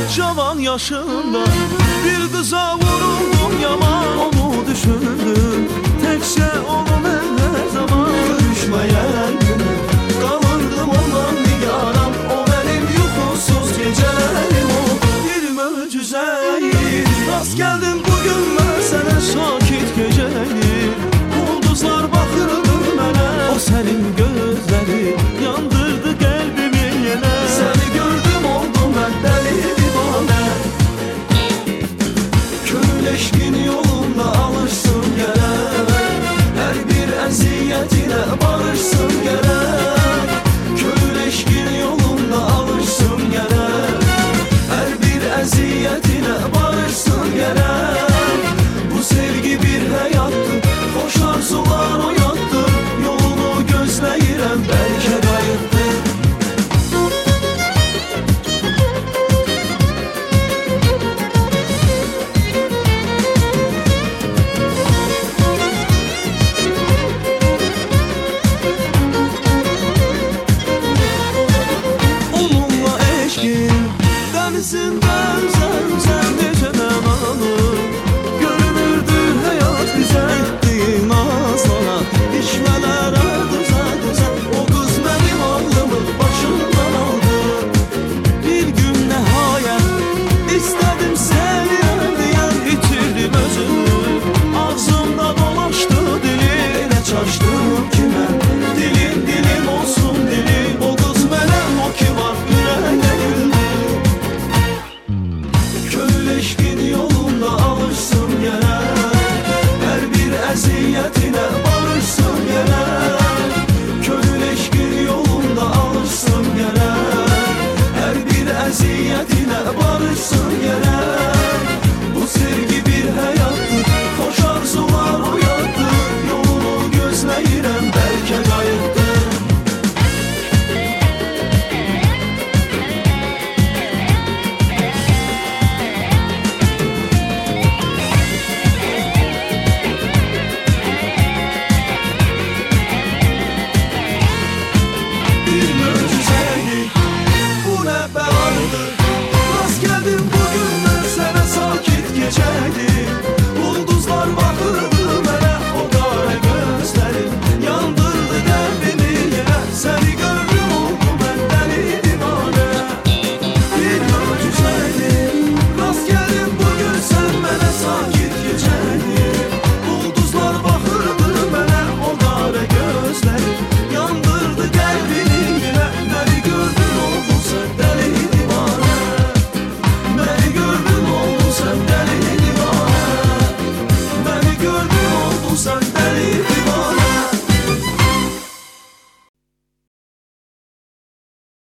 cavan yaşında. Bir kıza vuruldum yaman, onu düşündüm tekçe onu her zaman. Görüşmeyen günü kalırdım ondan nigaram, o benim yuhusuz gecelerim, o bir mucizeydi. Rast geldim bugün ben sana sakit geceydi, ulduzlar bakırdı mənə, o senin gözleri yandırdı kalbimi yine. Seni gördüm oldum ben deli divane, könül eşkin yolunda alırsın gerek, her bir eziyetine barışsın gerek. Könül eşkin yolunda alırsın gerek, her bir eziyetine barışsın gerek. Bu sevgi bir hayattır, hoş arzular oyattır, yolunu gözleyirem belki kayıttır. Onunla eşkin denizinden